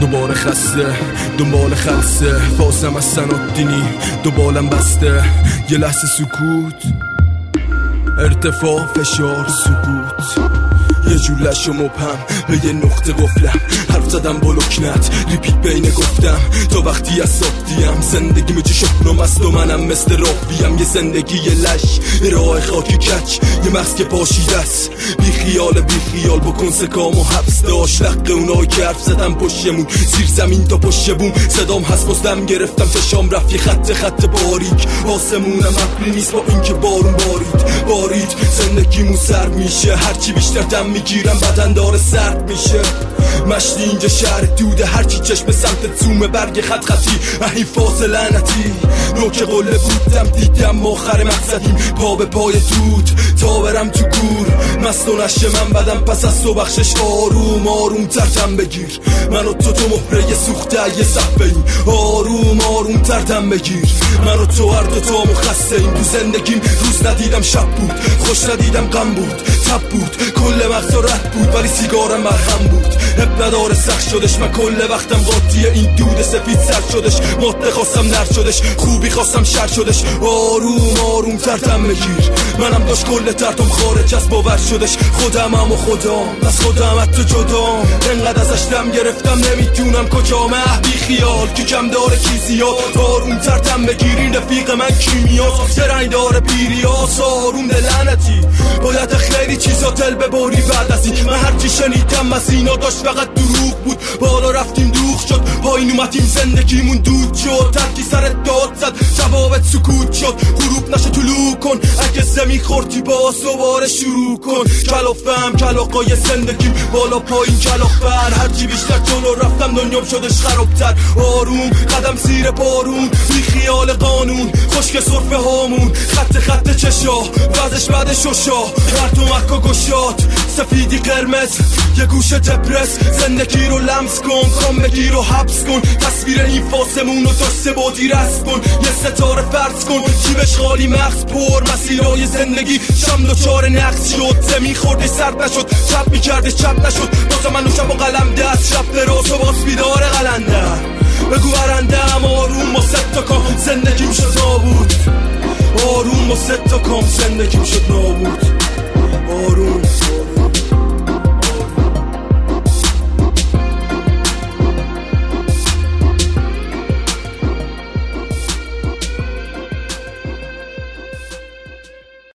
دوباره خسته دنبال خلصه فاسم از سنادینی دوبالم بسته یه لحظه سکوت ارتفاع فشار سکوت یه جور لش و مبهم به یه نقطه قفلم حرف زدم با لکنت ریپیت بین گفتم تا وقتی از ساختیم زندگی چه شکنم است و منم مثل راویم یه زندگی یه لش راه خاکی کچ یه مغز که پاشیده است بی خیال بکن سکام و حبس داشت لق اونایی که حرف زدم پشتمون زیر زمین تا پشت بوم صدام هست بازدم گرفتم چشام رفت یه خط باریک آسمونم ابری نیست با اینکه بارون بارید زندگیمون سر میشه هرچی بیشتر دم میگیرم بدن داره سرد میشه مشتی اینجا شهر دوده هرچی چشم سمت زومه برگ خطی این فاصله لعنتی نوک قله بودم دیدم آخر مقصدیم پا به پای دود تا برم تو گور مست و نشه من بدم پس از تو بخشش آروم تردم بگیر من و تو مهره سوخته یه صحبه این آروم تردم بگیر من و تو هر دوتامو خسته این تو زندگیم روز ندیدم شب بود خوش ندیدم غم بود تب بود کل مغز رد بود ولی سیگارم مرهم بود اب نداره سخت شدش من کل وقتم قاطیه این دود سفید سر شدش ماده خواستم نر شدش خوبی خواستم شر شدش آروم تردم بگیر منم داشت کل تردم خارج از باور شدش خودمم و خودم از خودم حتی جدام انقدر ازش دم گرفتم نمیدونم کجامه بی خیال کی کم داره کی زیاد آروم تردم بگیر این رفیق من کیمیاست سرنگ داره پیریاس آروم لعنتی باید خیلی چیزا دل ببری بعد از این من هرچی شنیدم از اینا داشت فقط دروغ بود بالا رفتیم دوخ شد پایین اومدیم زندگیمون دود شد ترکی سرت داد زد جوابت سکوت شد غروب نشه طلوع کن اگه زمین خوردی باز دوباره شروع کن کلافم کلاقای زندگیم بالا پایین کلاف بر هرچی بیشتر جلو رفتم دنیام شدش خرابتر آروم قدم زیر بارون بی خیال قانون خشک صرفه هامون خط چشا وزش بعد شوشا هر مکا گشاد سفیدی قرمز یه گوشه دپرس زندگی رو لمس کن کام بگیر و حبس کن تصویر این فاسمون رو داشته بادی رست کن یه ستاره فرض کن جیبش خالی مغز پر مسیرهای زندگی شم دوچار نقص شد زمین خوردی سرد نشد چپ میکردش چپ نشد بازا من شب و قلم دست شب براز و باز بیدار قلندر بگو برندم آروم با ست کام زندگیم شد نابود آروم با ست کام زندگیم شد نابود آروم